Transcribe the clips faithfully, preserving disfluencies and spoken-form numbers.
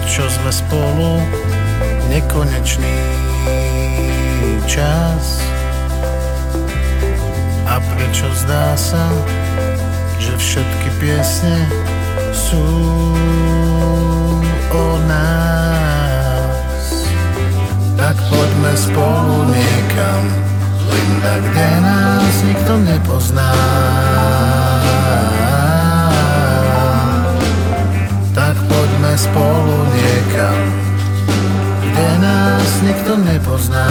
Prečo sme spolu nekonečný čas? A prečo zdá sa, že všetky piesne sú o nás? Tak poďme spolu niekam, Linda, kde nás nikto nepozná. Tak poďme spolu niekam, kde nás nikto nepozná.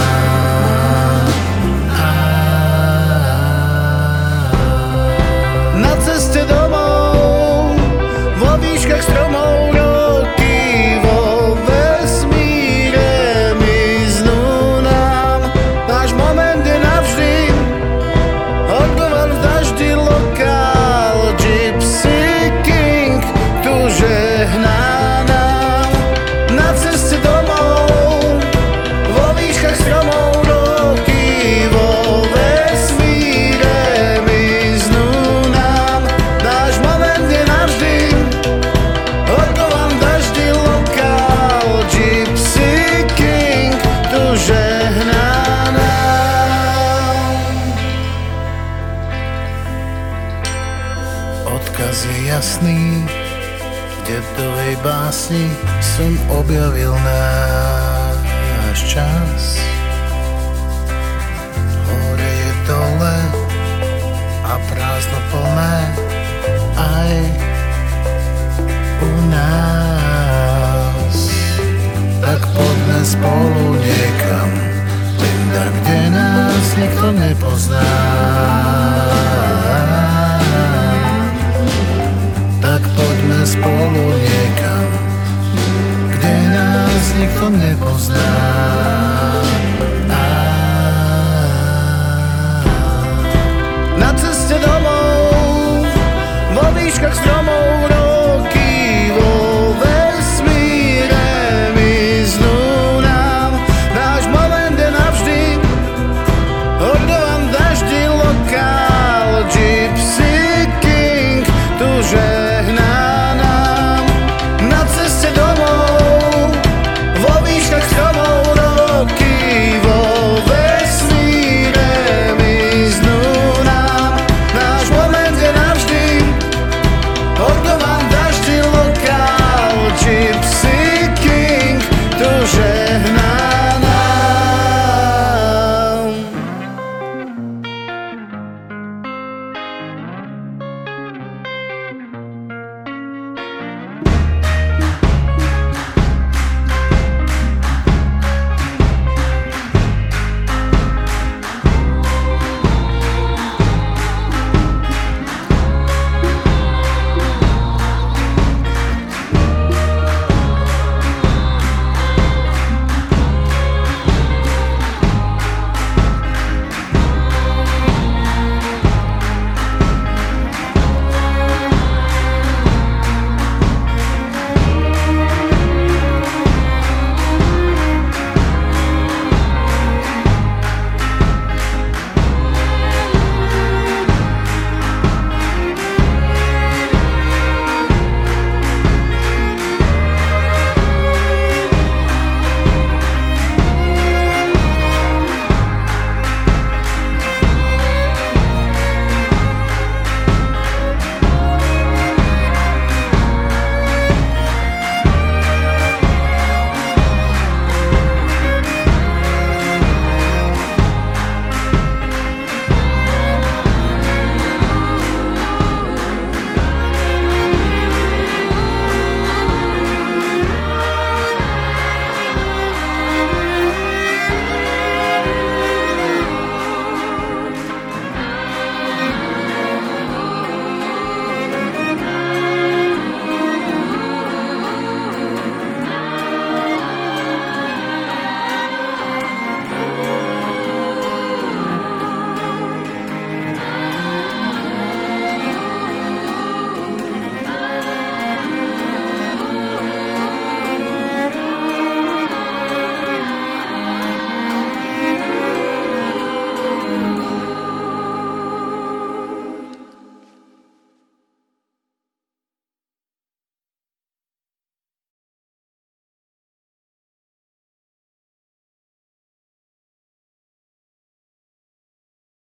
Na ceste domov, vo výškach stromov, roky vo vesmíre miznú nám. Náš moment je navždy odgovar v daždi, lokál Gypsy King tu žehná nám. Na ceste domov, vo výškach stromov, roky vo vesmíre miznú nám. Náš moment je navždy odgovar v daždi, lokál Gypsy King tu žehná nám. Odkaz je jasný, v dedovej básni som objavil náš čas. Hore je dole a prázdno plné aj u nás. Tak poďme spolu niekam, Linda, kde nás nikto nepozná. Tak poďme spolu niekam, kde nás nikto nepozná. Na ceste domov, vo výškach stromov,